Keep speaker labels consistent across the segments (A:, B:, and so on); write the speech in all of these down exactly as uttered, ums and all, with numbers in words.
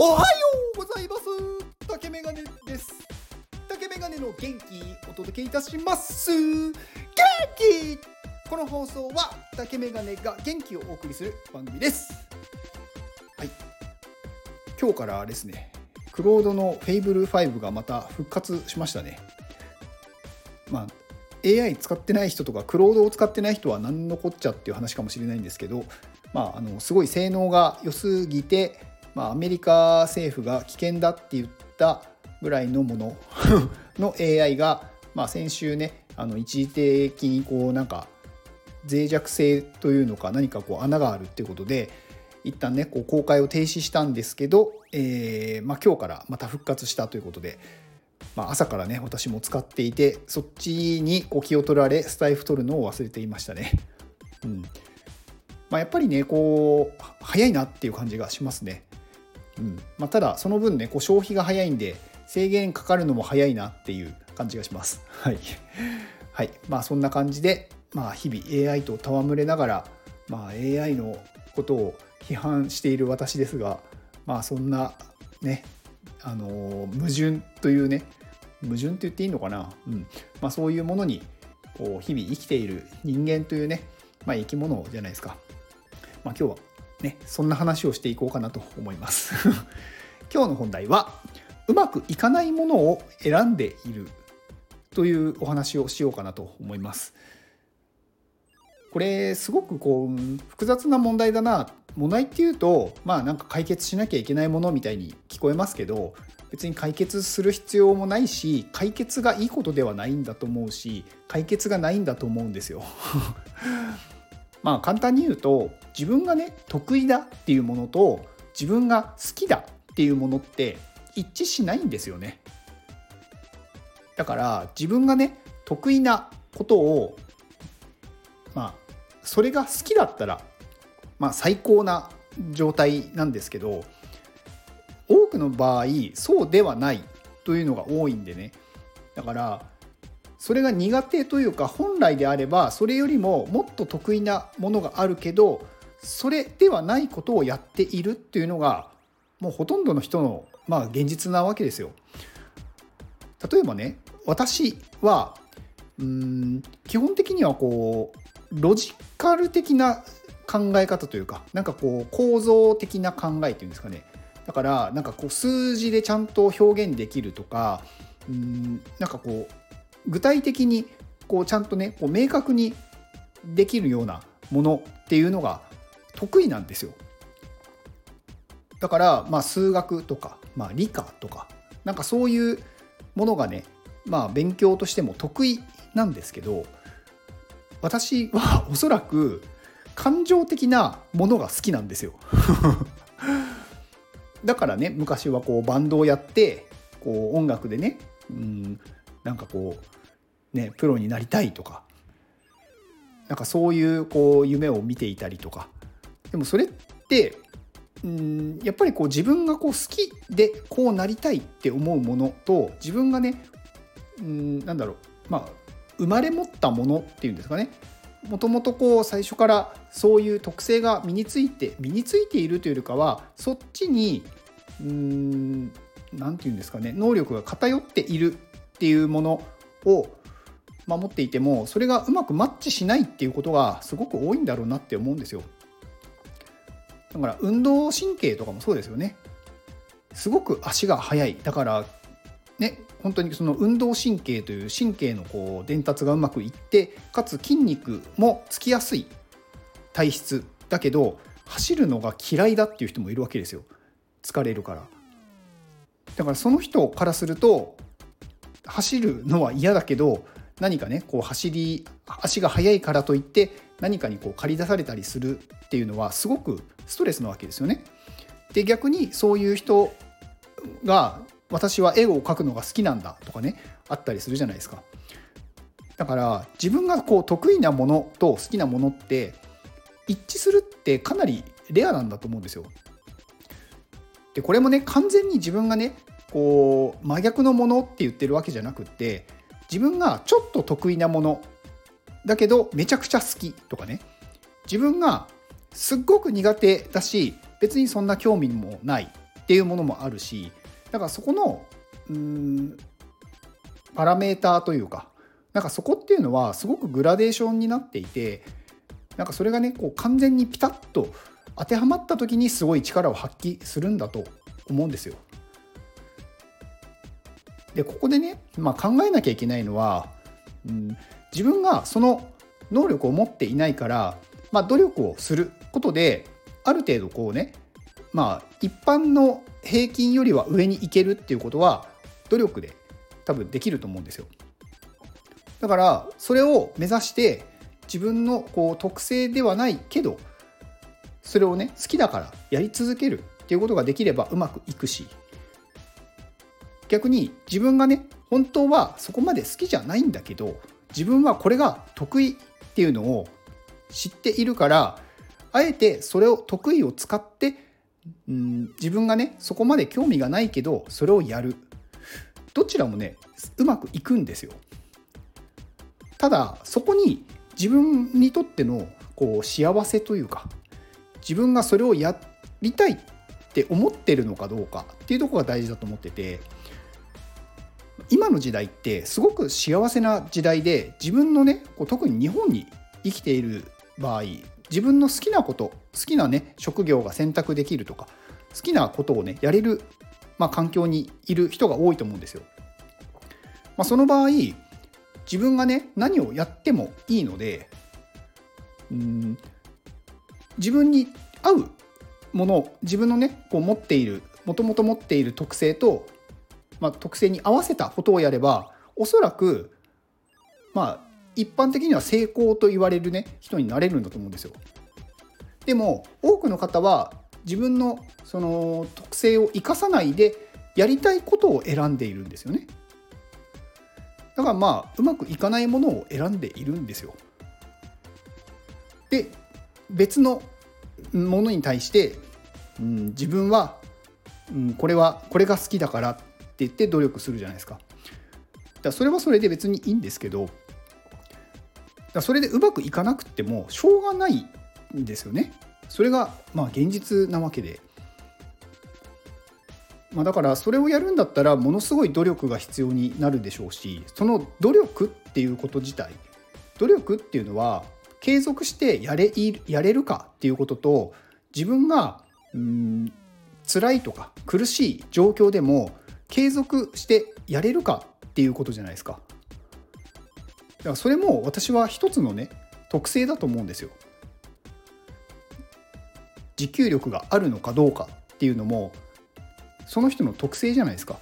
A: おはようございます。竹メガネです。竹メガネの元気お届けいたします。元気。この放送は竹メガネが元気をお送りする番組です。はい。今日からですね、クロードのフェイブルファイブがまた復活しましたね。まあ エーアイ 使ってない人とかクロードを使ってない人は何のこっちゃっていう話かもしれないんですけど、まあ、あのすごい性能が良すぎて、まあ、アメリカ政府が危険だって言ったぐらいのものの エーアイ が、まあ、先週ね、あの一時的にこうなんか脆弱性というのか何かこう穴があるっていうことで一旦ねこう公開を停止したんですけど、えーまあ、今日からまた復活したということで、まあ、朝からね私も使っていて、そっちにこう気を取られスタイフ取るのを忘れていましたね。うんまあ、やっぱりねこう早いなっていう感じがしますね。うんまあ、ただその分ねこう消費が早いんで制限かかるのも早いなっていう感じがします。はい、はい、まあそんな感じで、まあ、日々 エーアイ と戯れながら、まあ、エーアイ のことを批判している私ですが、まあそんなねあの矛盾というね矛盾って言っていいのかな、うんまあ、そういうものにこう日々生きている人間というね、まあ、生き物じゃないですか。まあ、今日はねそんな話をしていこうかなと思います今日の本題はうまくいかないものを選んでいるというお話をしようかなと思います。これすごくこう複雑な問題だな。問題っていうとまあなんか解決しなきゃいけないものみたいに聞こえますけど、別に解決する必要もないし、解決がいいことではないんだと思うし、解決がないんだと思うんですよまあ簡単に言うと、自分がね得意だっていうものと自分が好きだっていうものって一致しないんですよね。だから自分がね得意なことをまあそれが好きだったらまあ最高な状態なんですけど、多くの場合そうではないというのが多いんでね。だからそれが苦手というか、本来であればそれよりももっと得意なものがあるけど、それではないことをやっているっていうのがもうほとんどの人のまあ現実なわけですよ。例えばね、私はうーん基本的にはこうロジカル的な考え方というか、なんかこう構造的な考えっていうんですかね。だからなんかこう数字でちゃんと表現できるとか、うーんなんかこう具体的にこうちゃんとねこう明確にできるようなものっていうのが得意なんですよ。だからまあ数学とか、まあ、理科とかなんかそういうものがね、まあ勉強としても得意なんですけど、私はおそらく感情的なものが好きなんですよだからね昔はこうバンドをやってこう音楽でね、うんなんかこうねプロになりたいとか、なんかそういうこう夢を見ていたりとか。でもそれってうんやっぱりこう自分がこう好きでこうなりたいって思うものと、自分がねうんなんだろうまあ生まれ持ったものっていうんですかね、もともとこう最初からそういう特性が身について身についているというよりかは、そっちにうーんなんていうんですかね、能力が偏っているっていうものを守っていても、それがうまくマッチしないっていうことがすごく多いんだろうなって思うんですよ。だから運動神経とかもそうですよね。すごく足が速い。だからね、本当にその運動神経という神経のこう伝達がうまくいって、かつ筋肉もつきやすい体質だけど走るのが嫌いだっていう人もいるわけですよ。疲れるから。だからその人からすると走るのは嫌だけど、何かねこう走り足が速いからといって何かにこう駆り出されたりするっていうのはすごくストレスなわけですよね。で逆にそういう人が私は絵を描くのが好きなんだとかねあったりするじゃないですか。だから自分がこう得意なものと好きなものって一致するってかなりレアなんだと思うんですよ。でこれもね完全に自分がねこう真逆のものって言ってるわけじゃなくって、自分がちょっと得意なものだけどめちゃくちゃ好きとかね、自分がすっごく苦手だし別にそんな興味もないっていうものもあるし、だからそこのうーんパラメーターというか、なんかそこっていうのはすごくグラデーションになっていて、なんかそれがねこう完全にピタッと当てはまった時にすごい力を発揮するんだと思うんですよ。でここでね、まあ、考えなきゃいけないのは、うん、自分がその能力を持っていないから、まあ、努力をすることである程度こうね、まあ、一般の平均よりは上に行けるっていうことは努力で多分できると思うんですよ。だからそれを目指して自分のこう特性ではないけどそれをね好きだからやり続けるっていうことができればうまくいくし、逆に自分がね本当はそこまで好きじゃないんだけど自分はこれが得意っていうのを知っているから、あえてそれを得意を使って、うん、自分がねそこまで興味がないけどそれをやる、どちらもねうまくいくんですよ。ただそこに自分にとってのこう幸せというか、自分がそれをやりたいって思ってるのかどうかっていうところが大事だと思ってて、今の時代ってすごく幸せな時代で、自分のねこう特に日本に生きている場合、自分の好きなこと好きなね職業が選択できるとか好きなことをねやれる、まあ、環境にいる人が多いと思うんですよ。まあ、その場合自分がね何をやってもいいので、うーん自分に合うものを自分のねこう持っているもともと持っている特性と、まあ、特性に合わせたことをやればおそらくまあ一般的には成功と言われるね人になれるんだと思うんですよ。でも多くの方は自分のその特性を生かさないでやりたいことを選んでいるんですよね。だからまあうまくいかないものを選んでいるんですよ。で別のものに対して、うん、自分は、うん、これはこれが好きだからって言って努力するじゃないですか。だからそれはそれで別にいいんですけど、だからそれでうまくいかなくてもしょうがないんですよね。それがまあ現実なわけで、まあ、だからそれをやるんだったらものすごい努力が必要になるでしょうし、その努力っていうこと自体、努力っていうのは継続してやれ、やれるかっていうことと、自分がうーん辛いとか苦しい状況でも継続してやれるかっていうことじゃないですか。だからそれも私は一つのね特性だと思うんですよ。持久力があるのかどうかっていうのもその人の特性じゃないですか。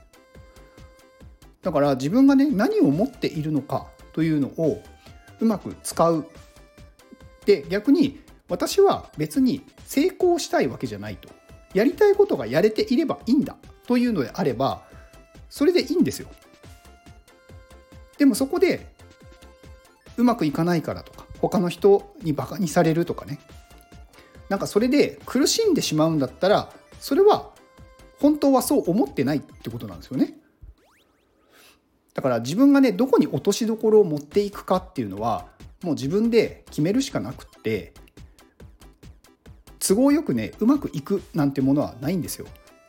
A: だから自分がね何を持っているのかというのをうまく使う。で逆に私は別に成功したいわけじゃないと、やりたいことがやれていればいいんだというのであればそれでいいんですよ。でもそこでうまくいかないからとか他の人にバカにされるとかね、なんかそれで苦しんでしまうんだったらそれは本当はそう思ってないってことなんですよね。だから自分がねどこに落としどころを持っていくかっていうのはもう自分で決めるしかなくって、都合よくねうまくいくなんてものはないんですよ。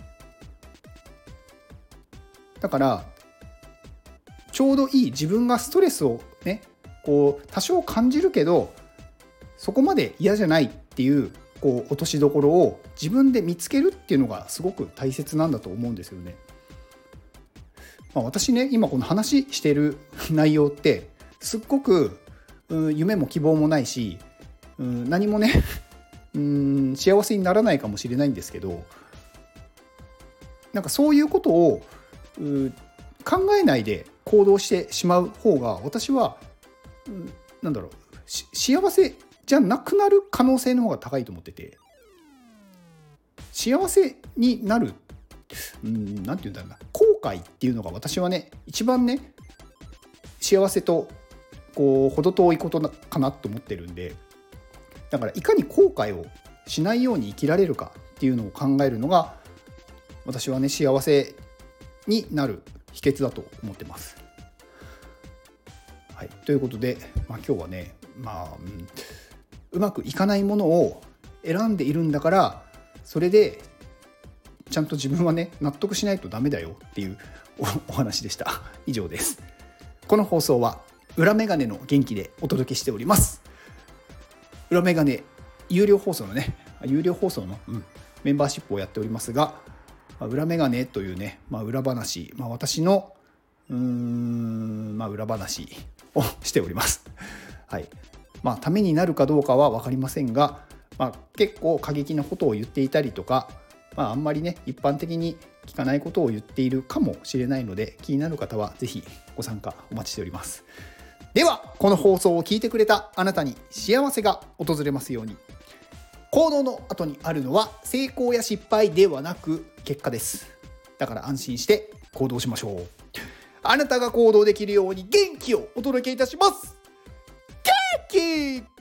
A: だからちょうどいい自分がストレスをねこう多少感じるけどそこまで嫌じゃないっていうこう落としどころを自分で見つけるっていうのがすごく大切なんだと思うんですよね。まあ、私ね今この話している内容ってすっごく夢も希望もないし何もねうん幸せにならないかもしれないんですけど、なんかそういうことを考えないで行動してしまう方が私はなんだろう幸せじゃなくなる可能性の方が高いと思ってて、幸せになるうんなんていうんだろうな後悔っていうのが私はね一番ね幸せとこう程遠いことかなと思ってるんで、だからいかに後悔をしないように生きられるかっていうのを考えるのが私はね幸せになる秘訣だと思ってます。はい、ということで、まあ、今日はね、まあうん、うまくいかないものを選んでいるんだからそれでちゃんと自分はね納得しないとダメだよっていう お, お話でした。以上です。この放送は裏メガネの元気でお届けしております。裏メガネ有料放送のね有料放送の、うん、メンバーシップをやっておりますが、まあ、裏メガネというね、まあ、裏話、まあ、私のうーん、まあ、裏話をしております。はい。まあ、ためになるかどうかは分かりませんが、まあ、結構過激なことを言っていたりとか、まあ、あんまりね一般的に聞かないことを言っているかもしれないので、気になる方はぜひご参加お待ちしております。ではこの放送を聞いてくれたあなたに幸せが訪れますように。行動の後にあるのは成功や失敗ではなく結果です。だから安心して行動しましょう。あなたが行動できるように元気をお届けいたします。元気